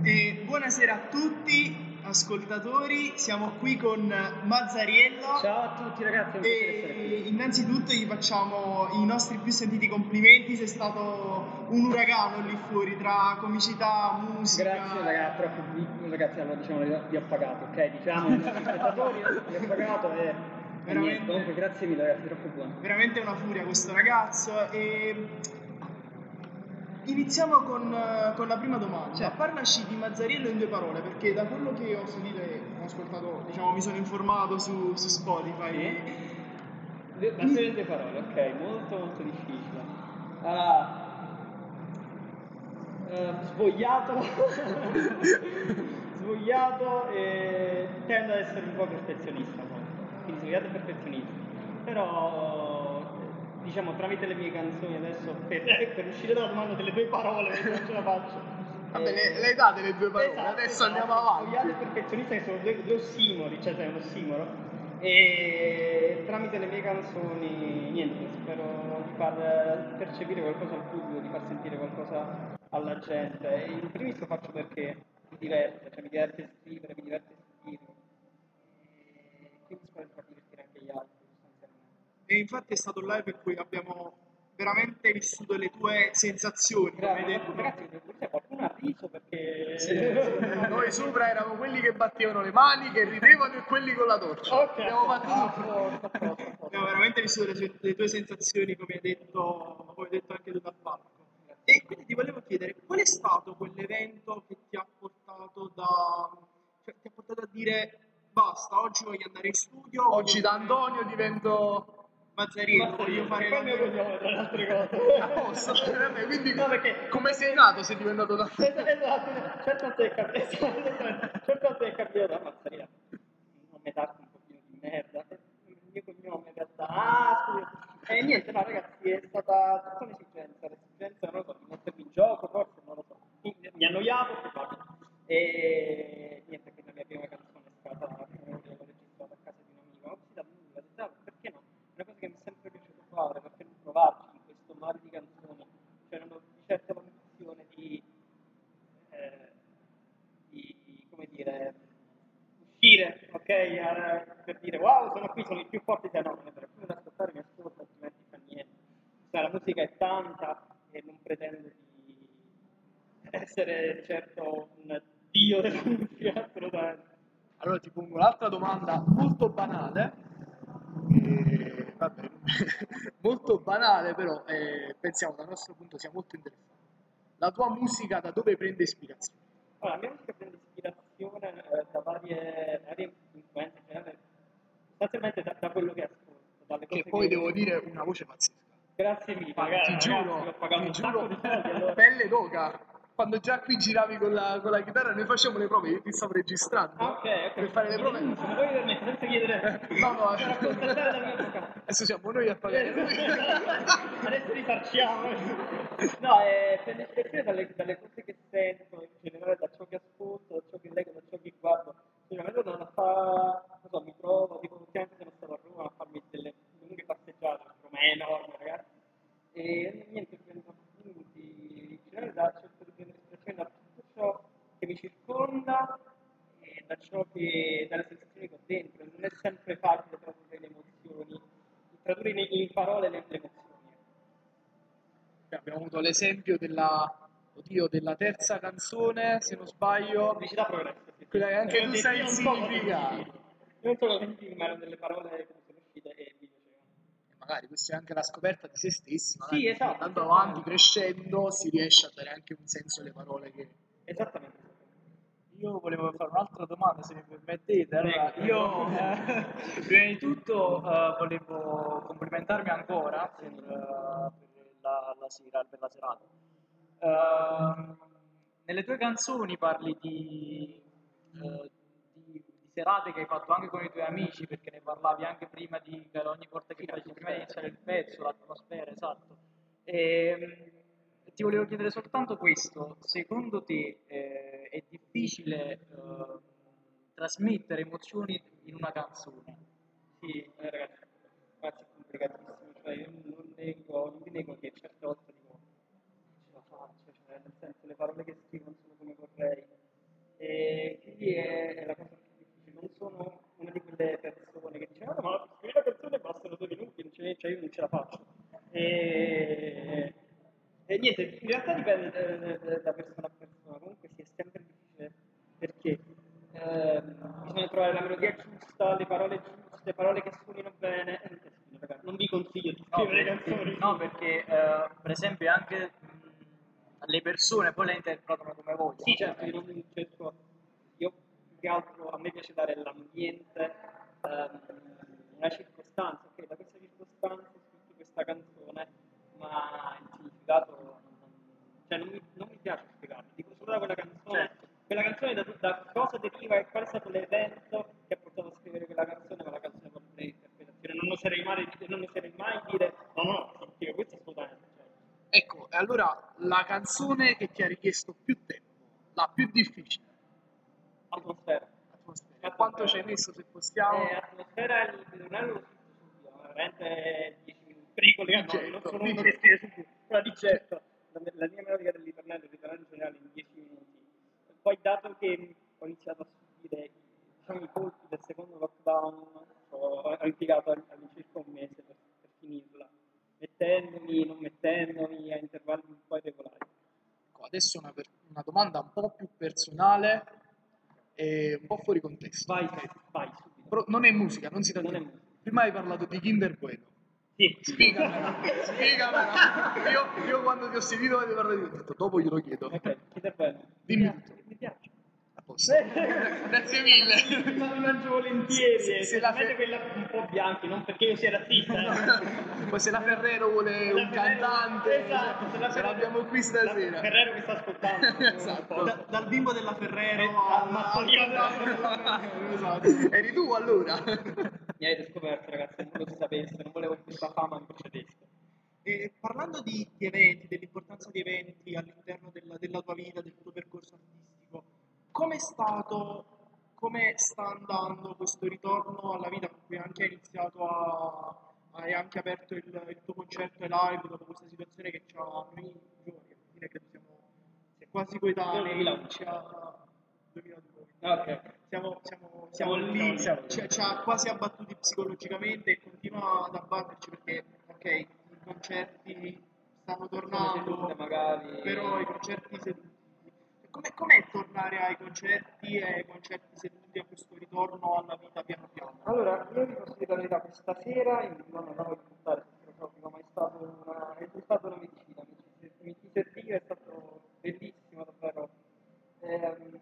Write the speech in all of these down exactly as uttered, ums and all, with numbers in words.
E buonasera a tutti, ascoltatori, siamo qui con Mazzariello. Ciao a tutti ragazzi, è un piacere essere E qui. innanzitutto gli facciamo i nostri più sentiti complimenti, sei stato un uragano lì fuori tra comicità, musica. Grazie ragazzi, troppo, ragazzi, allora diciamo vi ho pagato, ok? Diciamo ai nostri spettatori, vi ho pagato e, e niente, comunque grazie mille ragazzi, troppo buono. Veramente una furia questo ragazzo. E iniziamo con, con la prima domanda. Cioè, parlaci di Mazzariello in due parole, perché da quello che ho sentito e ho ascoltato, diciamo, mi sono informato su, su Spotify. Sì? Basta in due parole, ok, molto molto difficile. Allora, uh, svogliato, svogliato e tendo ad essere un po' perfezionista, quindi svogliato e perfezionista. Però diciamo tramite le mie canzoni adesso per, per uscire dalla domanda delle due parole non ce la faccio. Vabbè, le, le date le due parole, esatto, adesso esatto. andiamo avanti. Svogliato e perfezionista che sono due, due ossimori, cioè sei un ossimoro. E tramite le mie canzoni niente, spero di far percepire qualcosa al pubblico, di far sentire qualcosa alla gente. E in primis lo faccio perché mi diverte, cioè mi diverte scrivere, mi diverte scrivere. E quindi spero di far divertire anche gli altri. E infatti è stato un live in cui abbiamo veramente vissuto le tue sensazioni. Bravo, come hai detto. ragazzi, qualcuno ha riso perché sì, sì. Noi sopra eravamo quelli che battevano le mani, che ridevano e quelli con la torcia. Ok, abbiamo fatto tutto. Abbiamo veramente vissuto le, le tue sensazioni, come hai detto, come hai detto anche tu dal palco. E quindi ti volevo chiedere, qual è stato quell'evento che ti ha portato da cioè, ti ha portato a dire basta, oggi voglio andare in studio, oggi da Antonio divento Mazzariello, voglio fare il mio cognome tra le altre cose. Vabbè, quindi no, perché come sei nato sei diventato da esatto, certo a te è capitato, certo a te è capitato da Mazzariello. Un nome d'arte un pochino di merda. Il mio cognome in realtà. Ah, scusa. E niente, no ragazzi, è stata tutta un'esigenza, l'esigenza non lo so, di mettermi in gioco, forse non lo so. Mi annoiavo, e niente, quindi la mia prima canzone è stata una che avevo registrato a casa di un amico, oggi da nulla, ho detto, ah, perché no? È una cosa che mi è sempre piaciuto fare, perché non provarci in questo mare di canzoni, cioè non ho di certo l'ambizione di, eh, di, come dire, uscire, ok, eh, per dire wow, sono qui, sono il più forte di no, per cui ad ascoltare mi ascolta, altrimenti fa niente. Cioè, la musica è tanta e non pretendo di essere certo un dio della musica, assolutamente. Allora ti pongo un'altra domanda molto banale, eh, vabbè, molto banale però eh, pensiamo dal nostro punto sia molto interessante. La tua musica da dove prende ispirazione? Allora, la mia musica prende ispirazione eh, da varie, varie influenze, generalmente, sostanzialmente da, da quello che ascolto. Dalle cose Che poi che... devo dire una voce pazzesca. Grazie mille, Ma ragazzi, ti giuro, ragazzi, ho pagato ti un giuro, sacco di soldi allora. pelle d'oca. Quando già qui giravi con la, con la chitarra, noi facciamo le prove, io ti stavo registrando Ah, ok, ok. per fare le prove. Se mi vuoi permettere, senza chiedere, no, no, per accontentare la mia bocca. Adesso siamo noi a pagare. Adesso risarciamo. No, eh, prende ispirazione dalle, dalle cose che sento, in generale da ciò che ascolto, da ciò che leggo, da ciò che guardo. Cioè, a me non a fa, non so, mi trovo, tipo ultimamente sono stato a Roma a farmi delle lunghe passeggiate, Roma è enorme, ragazzi. E niente, prendo appunti, in generale da, cerco di prendere ispirazione da tutto ciò che mi circonda e da ciò che, dalle sensazioni che ho dentro. Non è sempre facile tradurre le emozioni, tradurre in, in parole le, le emozioni. Abbiamo avuto l'esempio della, oddio, della terza canzone, se non sbaglio. Felicità progresso. Sì. Quella che anche tu sai il Non significato. So non solo sentiti, ma erano delle parole che sono uscite e vi piacevano. Magari questa è anche la scoperta di se stessi, magari sì, esatto, andando avanti, crescendo, si riesce a dare anche un senso alle parole che... Esattamente. Io volevo fare un'altra domanda, se mi permettete. Allora, io eh, prima di tutto eh, volevo complimentarmi ancora per, uh, per la, la sera, per la serata. Uh, nelle tue canzoni parli di, uh, di, di serate che hai fatto anche con i tuoi amici, perché ne parlavi anche prima di ogni volta che facevi, prima di iniziare il pezzo, l'atmosfera, esatto. E, ti volevo chiedere soltanto questo: secondo te eh, è difficile eh, trasmettere emozioni in una canzone? Sì, eh, ragazzi, ragazzi, è complicatissimo, cioè io non nego, non vi nego che certe volte dico, ce la faccio, cioè nel senso le parole che scrivo non sono come vorrei, non ce la faccio. E, e niente, in realtà dipende da, da- da persona a persona, comunque sì, è sempre difficile perché ehm, bisogna trovare la melodia giusta, le parole giuste, parole che suonino bene. Eh, sì, ragazzi, non vi consiglio di No, scrivere perché, canzoni. no, perché eh, per esempio anche mh, le persone poi le interpretano come vogliono. Sì, certo, io non cerco, io più che altro a me piace dare l'ambiente, ehm, una circostanza, ok, da questa circostanza ho scritto questa canzone, ma il significato non, cioè non mi, non mi piace spiegarlo, dico solo da quella canzone, Certo. quella canzone da, da cosa deriva e qual è stato l'evento che ha portato a scrivere quella canzone, ma la canzone con l'interpretazione, non oserei mai, non oserei mai dire, no, no, significa questo è assolutamente, cioè, Ecco, e allora la canzone che ti ha richiesto più tempo, la più difficile, atmosfera. atmosfera. Quanto ci hai messo, se possiamo? Eh, atmosfera il ritornello l'ho scritto subito, veramente dieci minuti. Pericoli, no, Digetto, non sono uno digetto. che scrive subito, però di certo, la, la linea melodica del ritornello, il ritornello in generale in dieci minuti. E poi dato che ho iniziato a subire diciamo, i colpi del secondo lockdown, ho, ho impiegato all'incirca un mese per, per finirla, mettendomi, non mettendomi, a intervalli un po' irregolari. Ecco, adesso una, per- una domanda un po' più personale e un po' fuori contesto. Vai, ok? vai, subito. Però non è musica, non si tratta Non è di musica. Prima hai parlato di Kinder Bueno. Sì. Spiegamela, spiegamela. Io, io quando ti ho sentito ti parlare di tutto, dopo glielo chiedo. Ok, Kinder Bueno. Dimmi Mi piace, tutto. mi piace. A posto. Grazie mille. Ma lo mangio volentieri, Se- se se la la fe- quella un po' bianchi, non perché io sia razzista. eh. Poi se la Ferrero vuole Se la un Ferrero- cantante, esatto, se la ce Ferrero- l'abbiamo qui stasera. la Ferrero che sta ascoltando. Esatto. Da- dal bimbo della Ferrero Eh, al mattoniere della Ferrero. Esatto. Eri tu allora. Mi avete scoperto, ragazzi, non lo sapesse, non volevo che questa fama mi precedesse. E parlando di, di eventi, dell'importanza di eventi all'interno della, della tua vita, del tuo percorso artistico, com'è stato, come sta andando questo ritorno alla vita con cui anche hai iniziato a, hai anche aperto il, il tuo concerto ai live dopo questa situazione che ci ha noi giovani, alla fine credo siamo quasi coetanei, duemila. ci ha duemiladue. Ok. Siamo, siamo, siamo Siamo lì, lì, siamo lì. ci, ci ha quasi abbattuti psicologicamente e continua ad abbatterci perché, ok, i concerti stanno tornando, sedute, magari. però i concerti seduti. Com'è, com'è tornare ai concerti e ai concerti seduti, a questo ritorno alla vita piano piano? Allora, io vi posso dire la verità, questa sera, in non non voglio buttare il filosofico, ma è stato una, è stata una medicina, mi ci, mi ci serviva, è stato bellissimo davvero. Ehm,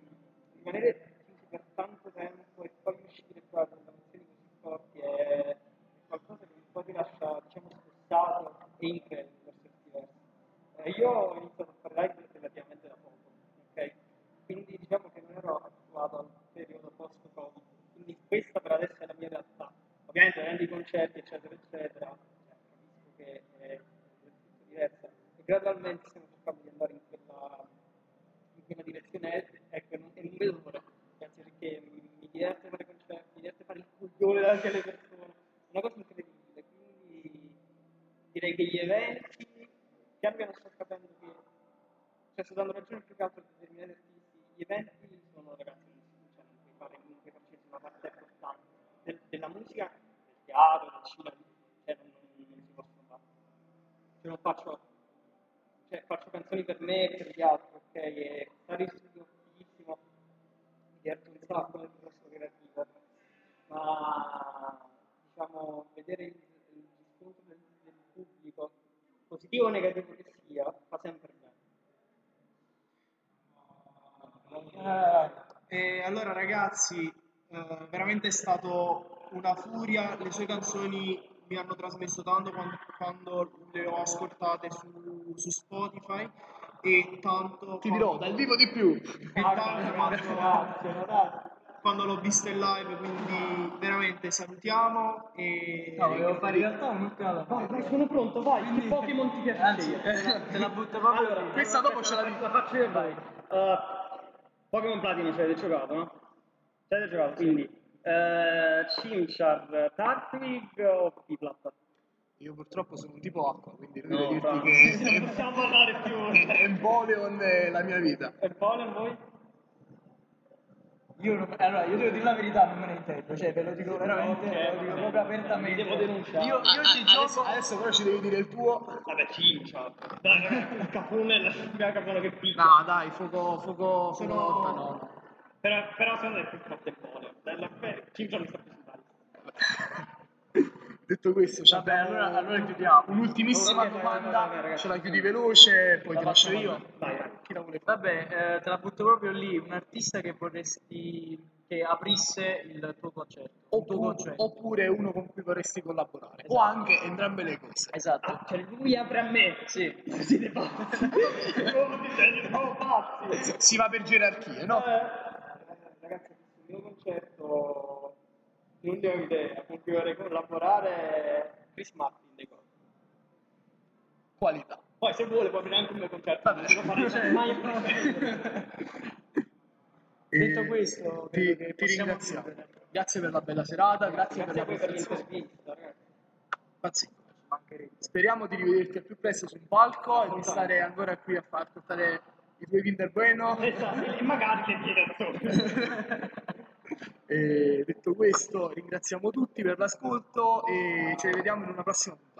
rimanere chiusi per tanto tempo e poi uscire qua con emozioni così forti è qualcosa che un po' ti lascia, diciamo, scossato e incredibile per certi versi. Eh, io ho iniziato a fare live relativamente da poco, ok? Quindi diciamo che non ero abituato al periodo post-Covid, quindi questa per adesso è la mia realtà. Ovviamente avendo i concerti, eccetera, eccetera, cioè, capisco che è del tutto diversa. E gradualmente stiamo cercando di andare in quella, in quella direzione, ecco, e non, e non vedo l'ora, anzi perché mi diverte fare concerti, mi diverte fare il coglione davanti alle persone, è una cosa incredibile, quindi direi che gli eventi, pian piano sto capendo che, cioè sto dando ragione più che altro a determinati artisti, gli eventi sono ragazzi, non si cioè, non puoi fare, non puoi farci una parte importante del- della musica, del teatro, del cinema, cioè non, non- non si possono fare. Cioè non faccio, cioè faccio canzoni per me e per gli altri, ok? E stare in studio fighissimo, mi diverto un sacco nel processo creativo, ma diciamo vedere il, il riscontro del, del pubblico, positivo o negativo che sia, fa sempre bene. E allora ragazzi, eh, veramente è stato una furia, le sue canzoni mi hanno trasmesso tanto quando, quando le ho ascoltate su, su Spotify e tanto Ti dirò, quando- dal vivo di più. e tanto quando, Grazie, ma dai. quando l'ho visto in live, quindi veramente salutiamo e No, volevo fare in realtà un'ultima Vai, domanda. vai, sono pronto, vai, Quindi- che Pokémon ti piace Anzi, scegliere? te la, te la butto proprio Allora, lì. questa dopo ce la dico. la faccio io, vai. Uh, Pokémon Platino ci avete giocato, no? Ci avete giocato, quindi uh, Chimchar, Turtwig o Piplup? Io purtroppo sono un tipo acqua, quindi No, devo dirti fra- che non possiamo parlare più. Empoleon è la mia vita. E Polen voi? Io, non- allora, io devo dire la verità, non me ne intendo, cioè ve lo dico veramente, Ok, ve lo dico vabbè. proprio apertamente. Mi devo denunciare. Io, io ci adesso, gioco. adesso però ci devi dire il tuo. Vabbè, cincia. Dai, ragazzi, il capone, la abbiamo capone che picchia. No, dai, fuoco, fuoco, fuoco Sono- lotta, no, no. Però, però secondo me è più forte il pole. Della beh, cincia mi sta più simpatico. Detto questo, ci Vabbè, abbiamo allora, allora chiudiamo. un'ultimissima Ok, vai, vai, domanda, vai, vai, ragazzi. ce la chiudi veloce, poi La ti lascio faccio io. io. Vai, vai. Chi la vuole fare? Vabbè, eh, te la butto proprio lì, un artista che vorresti che aprisse il tuo concerto. Il tuo Oppu- concerto. oppure uno con cui vorresti collaborare, o Esatto. anche entrambe le cose. Esatto. Ah, cioè lui apre a me. Sì. Siete pazzi. Siete proprio pazzi. Si va per gerarchie, no? Eh, ragazzi, il mio concerto, non ne ho idea, con cui vorrei collaborare Chris Martin, dico. Qualità. Poi se vuole può aprire anche il mio concerto, Vabbè. non devo fare Cioè, mai a prescindere. Detto E questo, ti, credo che ti possiamo ringraziamo. chiudere. Grazie per la bella serata, grazie, Grazie a voi per per la presentazione. l'intervista, ragazzi. Pazzesco. Ci mancherebbe. Speriamo di rivederti al più presto sul palco e di stare ancora qui a far ascoltare i tuoi Kinder Bueno. Esatto, e magari le direzioni. E detto questo, ringraziamo tutti per l'ascolto e ci rivediamo in una prossima puntata.